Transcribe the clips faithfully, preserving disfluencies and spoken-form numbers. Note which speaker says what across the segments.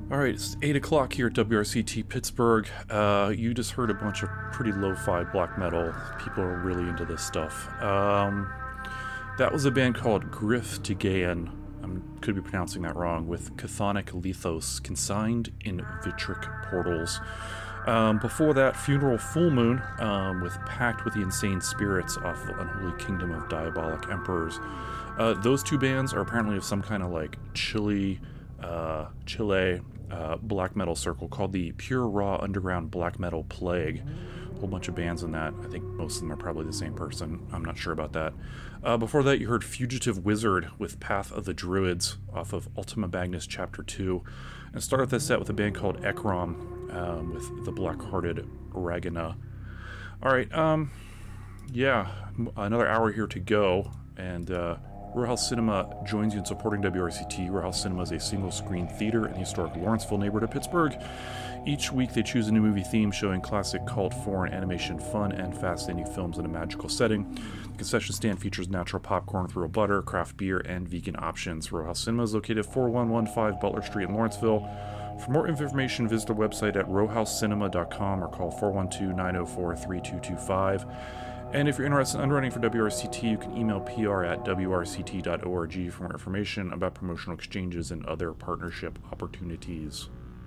Speaker 1: All right, it's eight o'clock here at W R C T Pittsburgh. Uh, you just heard a bunch of pretty lo-fi black metal. People are really into this stuff. Um, that was a band called Griff Tegayan. I could be pronouncing that wrong, with Chthonic Lethos, Consigned in Vitric Portals. Um, before that, Funeral Full Moon, um, with Pact with the Insane Spirits off the Unholy Kingdom of Diabolic Emperors. Uh, those two bands are apparently of some kind of like Chile, uh, Chile uh, black metal circle called the Pure Raw Underground Black Metal Plague. A whole bunch of bands in that. I think most of them are probably the same person. I'm not sure about that. Uh, before that, you heard Fugitive Wizard with Path of the Druids off of Ultima Magnus Chapter two. And started this set with a band called Ekrom um, with the Black-Hearted Ragana. All right, um, yeah, another hour here to go. And uh, Row House Cinema joins you in supporting W R C T. Row House Cinema is a single-screen theater in the historic Lawrenceville neighborhood of Pittsburgh. Each week they choose a new movie theme showing classic cult, foreign, animation, fun, and fascinating films in a magical setting. The concession stand features natural popcorn with real butter, craft beer, and vegan options. Row House Cinema is located at four one one five Butler Street in Lawrenceville. For more information, visit the website at row house cinema dot com or call four one two, nine oh four, three two two five. And if you're interested in underwriting for W R C T, you can email P R at W R C T dot org for more information about promotional exchanges and other partnership opportunities.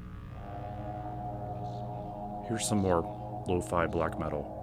Speaker 1: Here's some more lo-fi black metal.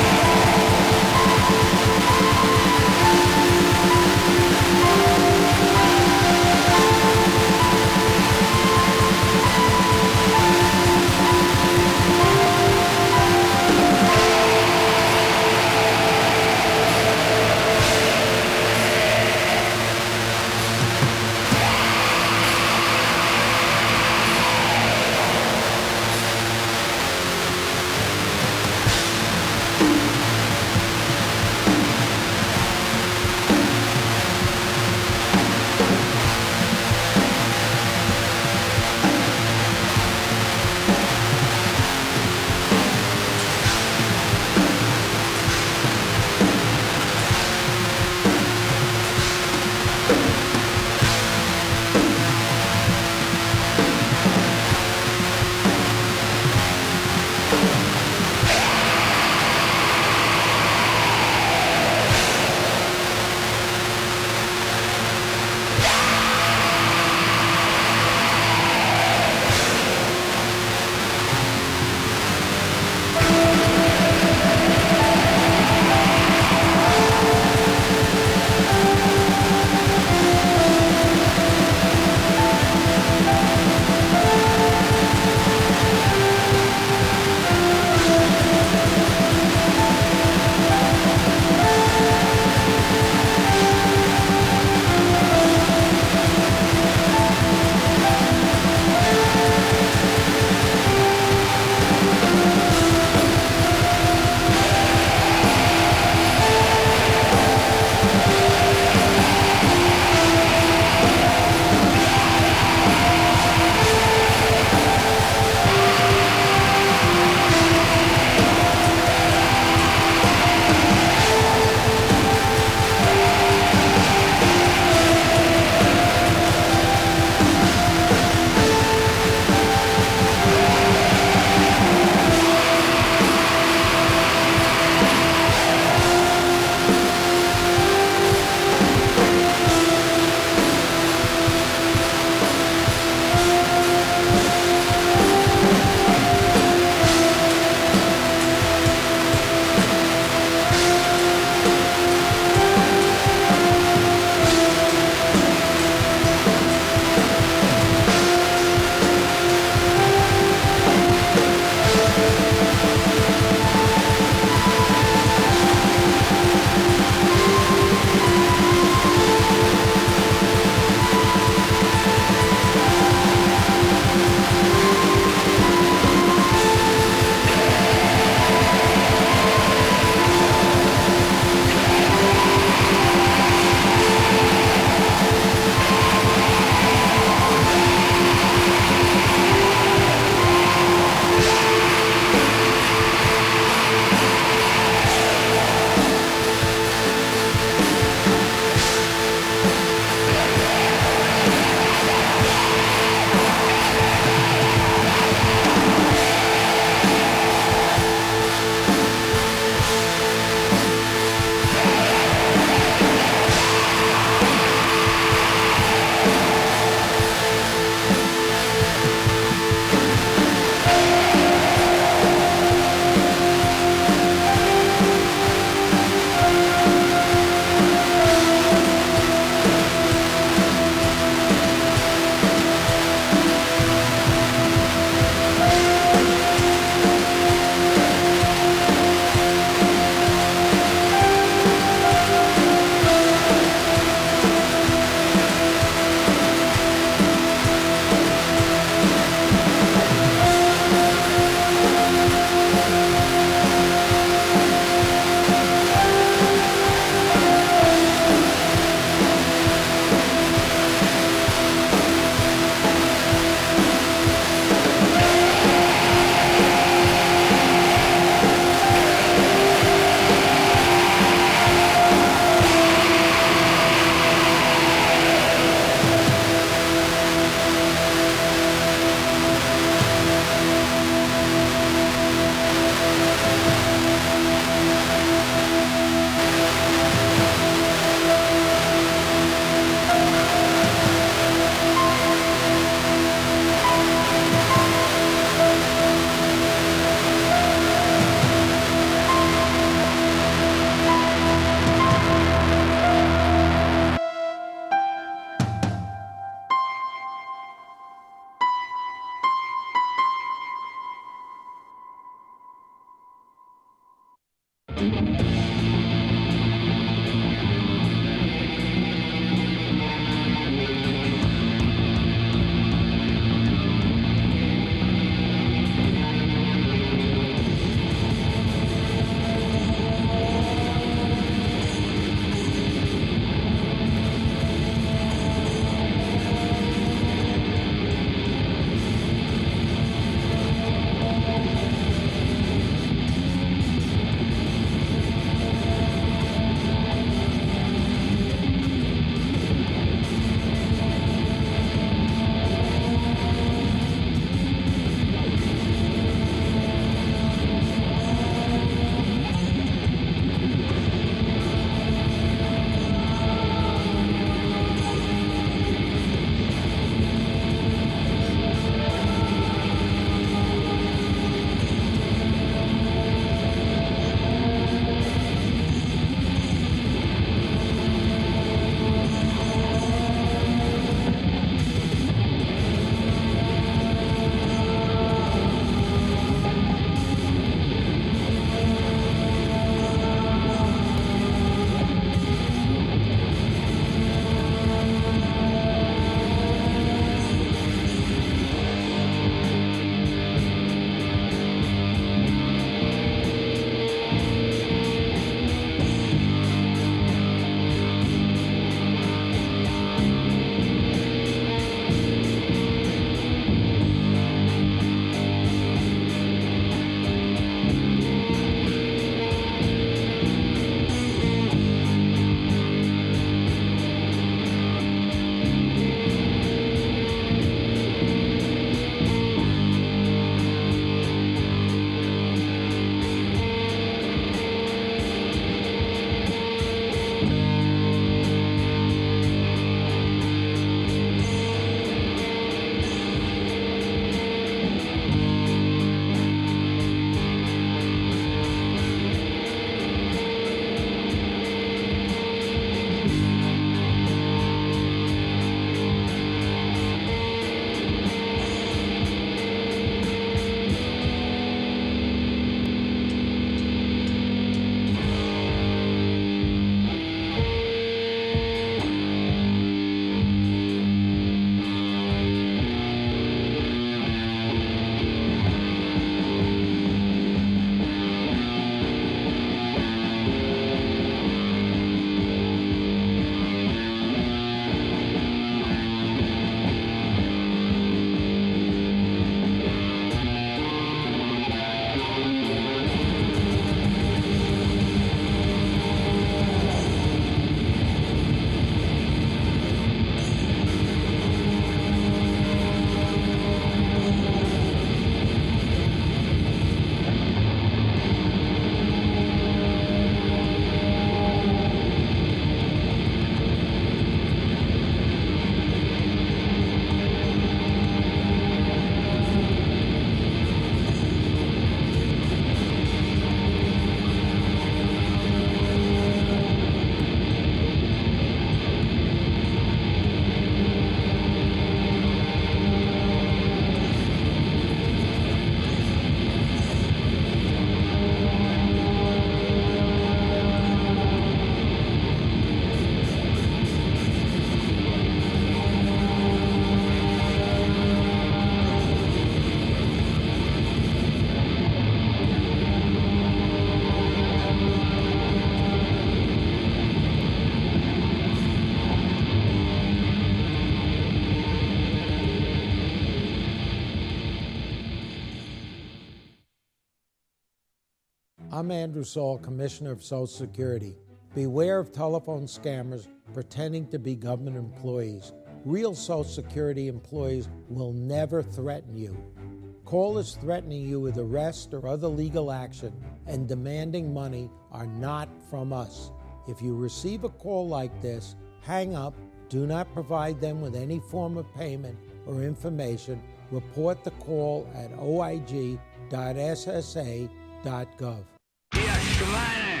Speaker 2: I'm Andrew Saul, Commissioner of Social Security. Beware of telephone scammers pretending to be government employees. Real Social Security employees will never threaten you. Callers threatening you with arrest or other legal action and demanding money are not from us. If you receive a call like this, hang up, do not provide them with any form of payment or information. Report the call at o i g dot s s a dot gov.
Speaker 3: Ihr Schweine!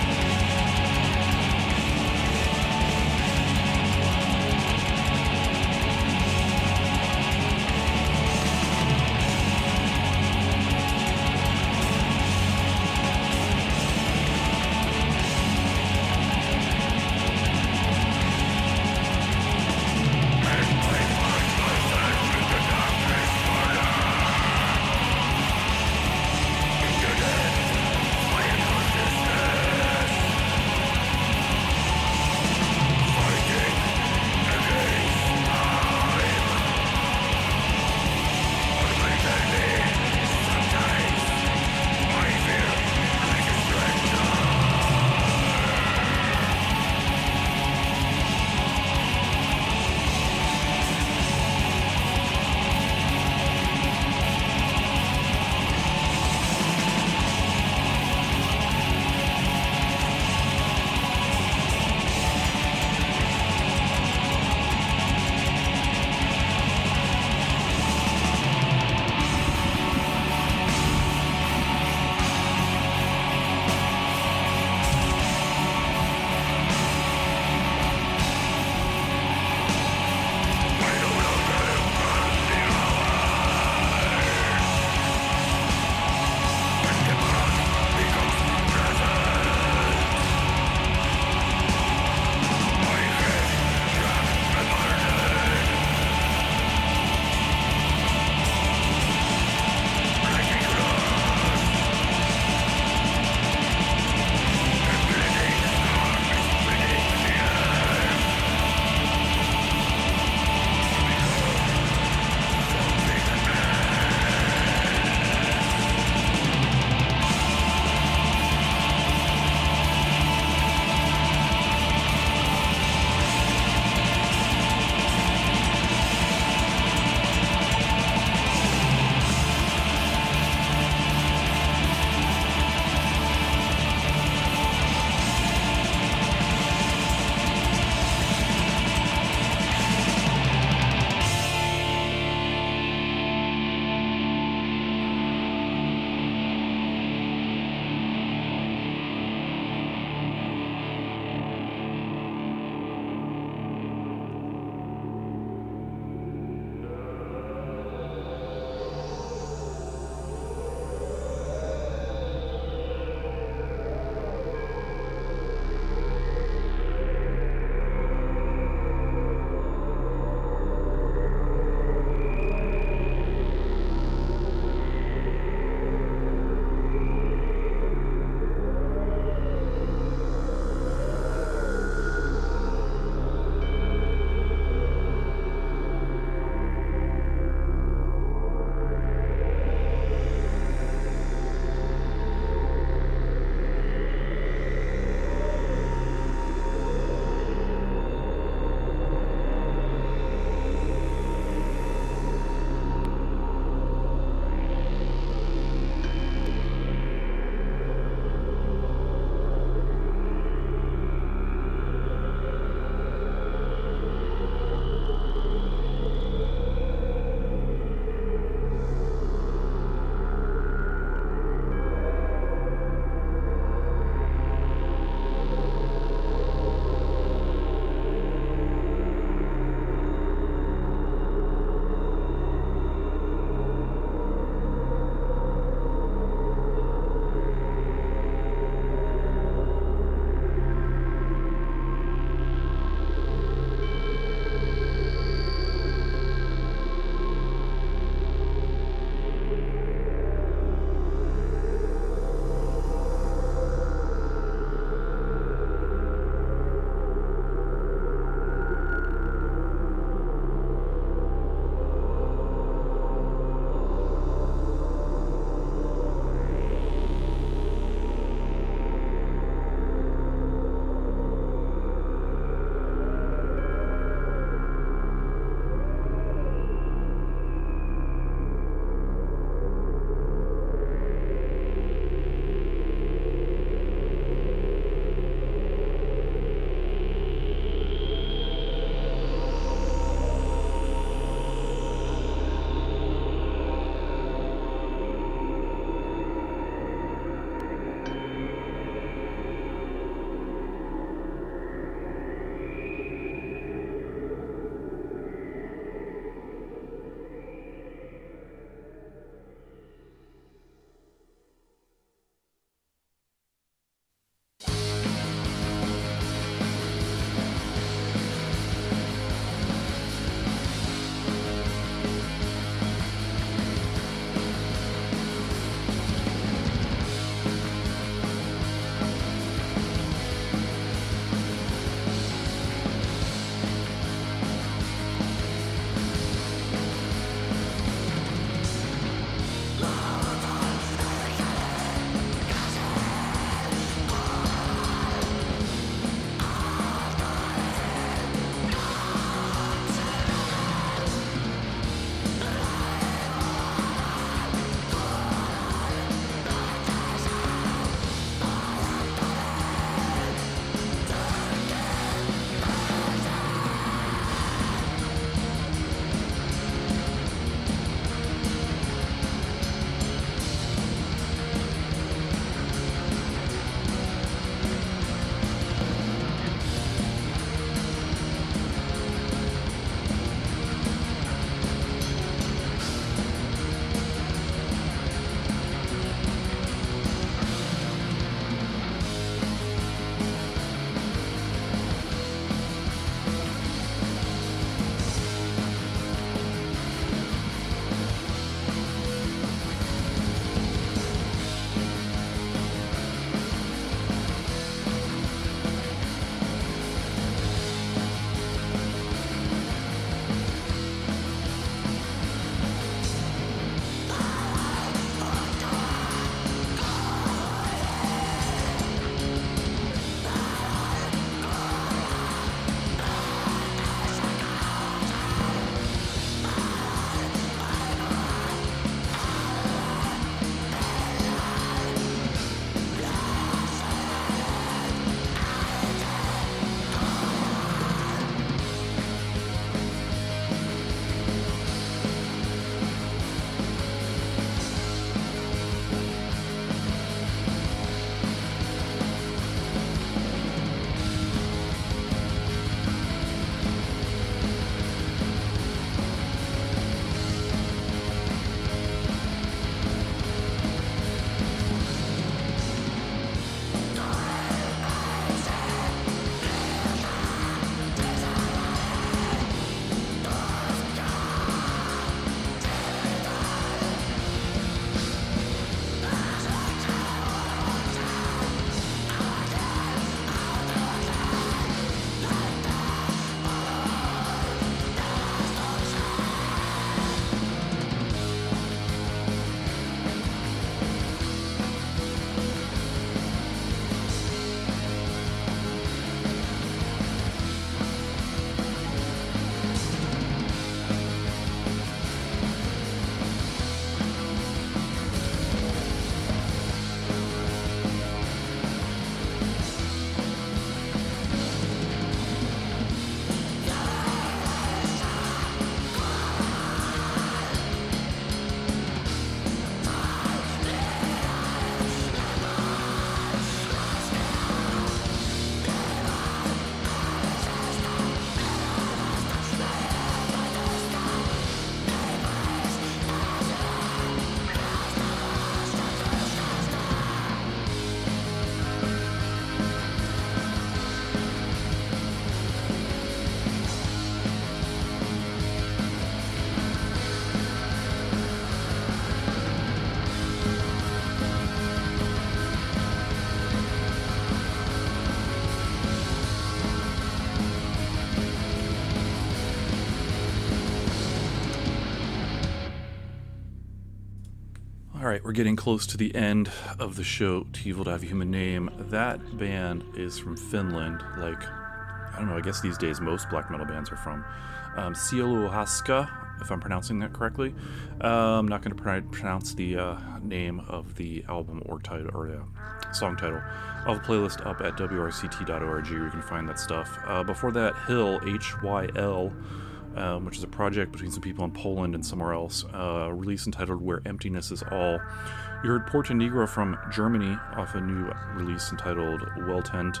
Speaker 1: Alright, we're getting close to the end of the show, Too Evil to Have a Human Name. That band is from Finland, like, I don't know, I guess these days most black metal bands are from. Um, Sieluhaska, if I'm pronouncing that correctly. Uh, I'm not going to pr- pronounce the uh, name of the album or title, or uh, song title. I'll have a playlist up at w r c t dot org where you can find that stuff. Uh, before that, Hyl, H Y L, Um, which is a project between some people in Poland and somewhere else, uh, release entitled Where Emptiness Is All. You heard Porta Nigra from Germany off a new release entitled Welltent.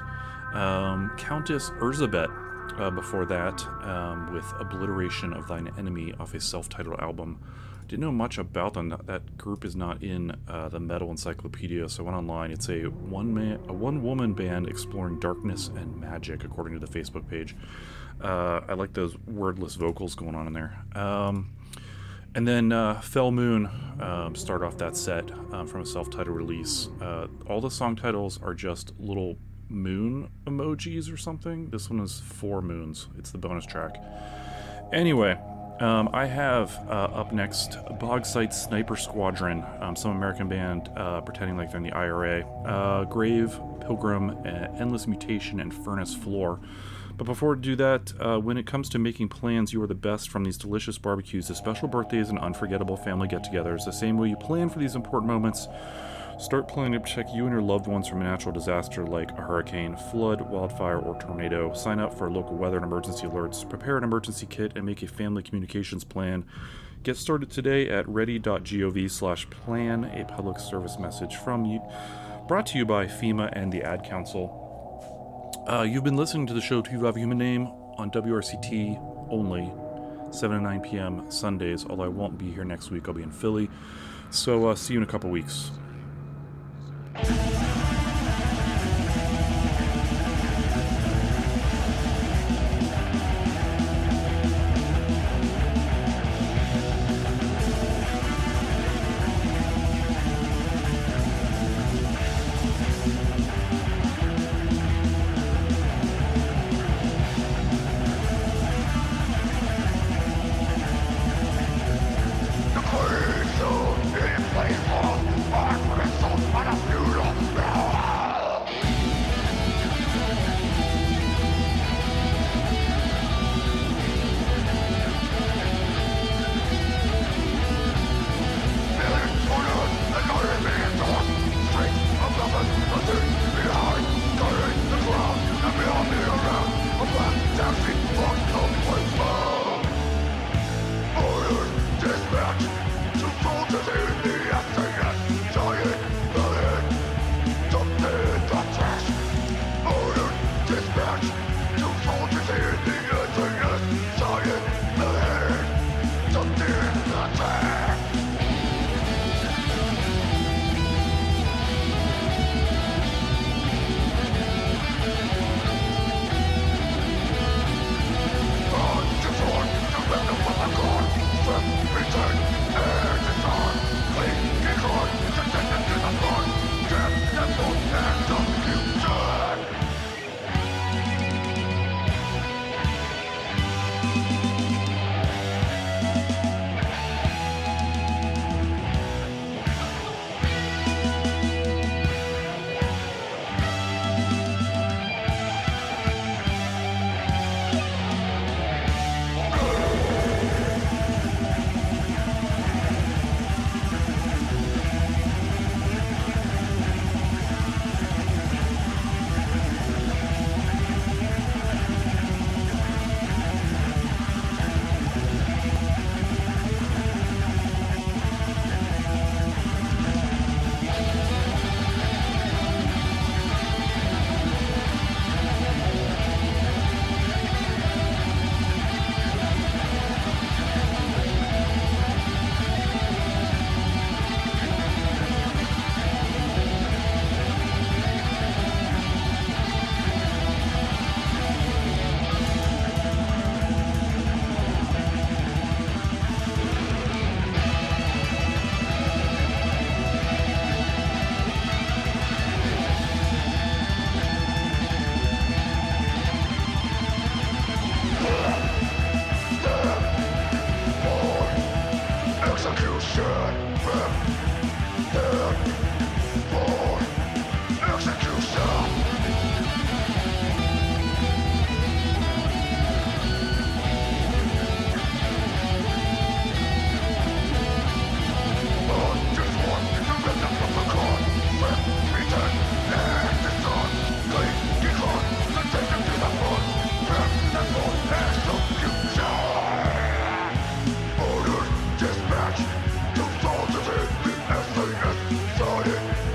Speaker 1: Um, Countess Erzsébet uh, before that um, with Obliteration of Thine Enemy off a self-titled album. Didn't know much about them. That group is not in uh, the Metal Encyclopedia, so I went online. It's a one-man, a one-woman band exploring darkness and magic, according to the Facebook page. Uh, I like those wordless vocals going on in there. Um, and then uh, Fell Moon um, start off that set um, from a self-titled release. Uh, all the song titles are just little moon emojis or something. This one is four moons. It's the bonus track. Anyway, Um, I have uh, up next Bogsight Sniper Squadron, um, some American band uh, pretending like they're in the I R A, uh, Grave, Pilgrim, uh, Endless Mutation, and Furnace Floor. But before we do that, uh, when it comes to making plans, you are the best from these delicious barbecues to special birthdays and unforgettable family get-togethers. The same way you plan for these important moments, start planning to protect you and your loved ones from a natural disaster like a hurricane, flood, wildfire, or tornado. Sign up for local weather and emergency alerts, prepare an emergency kit, and make a family communications plan. Get started today at ready.gov slash plan, a public service message from you, brought to you by FEMA and the Ad Council. Uh, you've been listening to the show To You Have a Human Name on W R C T only, seven to nine p.m. Sundays, although I won't be here next week. I'll be in Philly. So uh, see you in a couple weeks.
Speaker 4: Dispatch to soldiers in the S A S,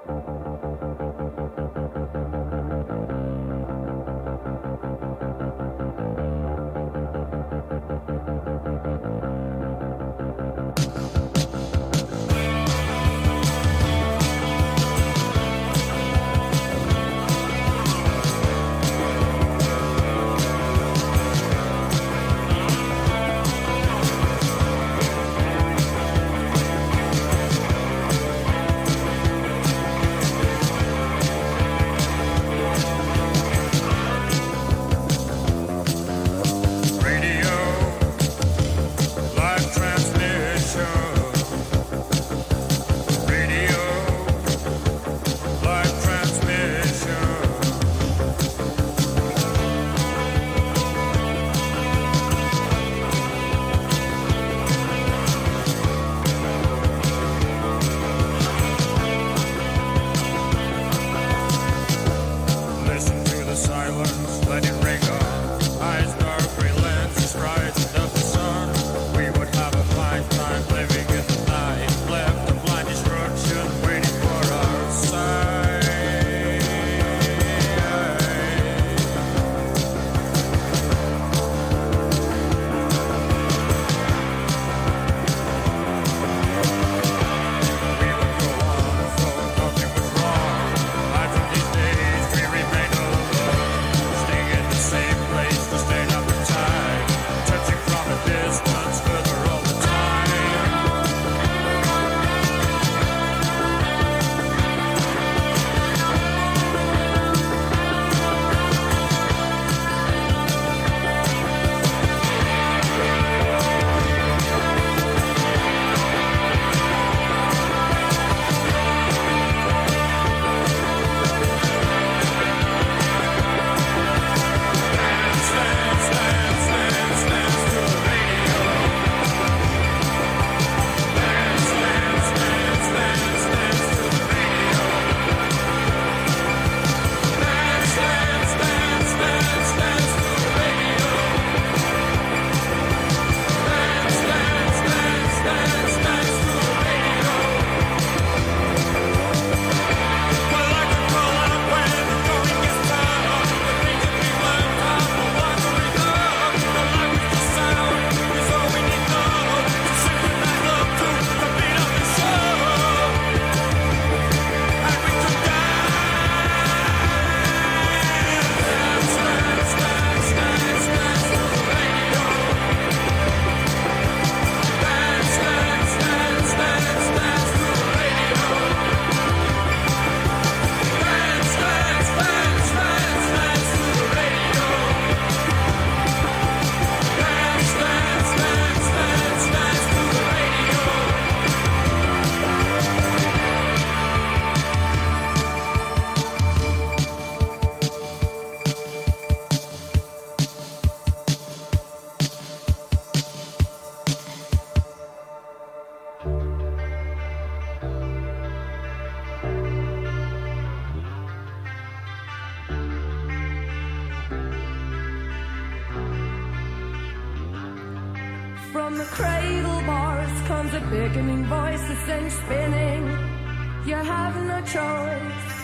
Speaker 4: From the cradle bars comes a beckoning voice that sends spinning. You have no choice.